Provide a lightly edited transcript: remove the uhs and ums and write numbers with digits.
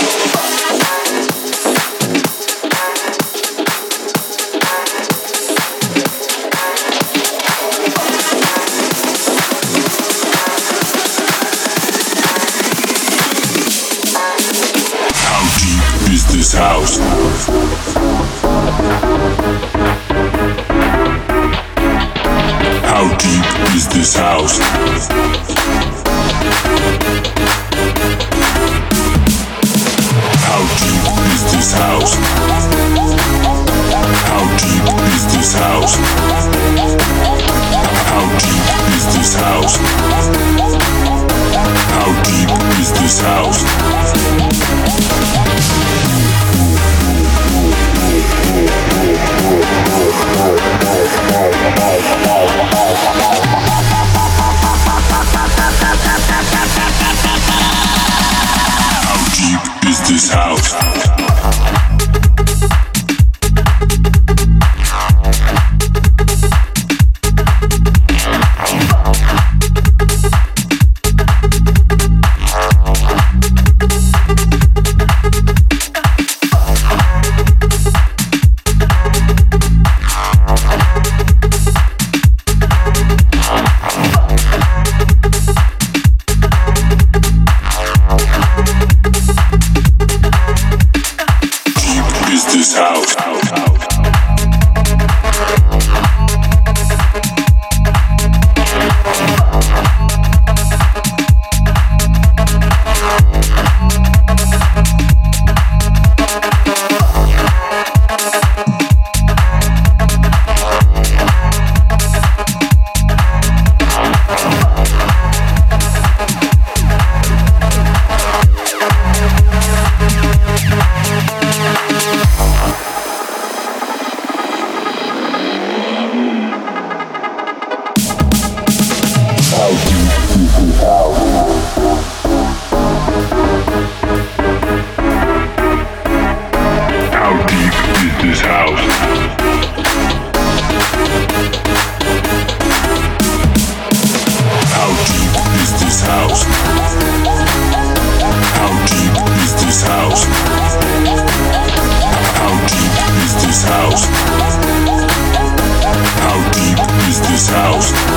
this house. How deep is this house? How deep is this house? How deep is this house? How deep is this house? How deep is this house? How deep is this house? This house. This house. How deep is this house? How deep is this house? How deep is this house? How deep is this house?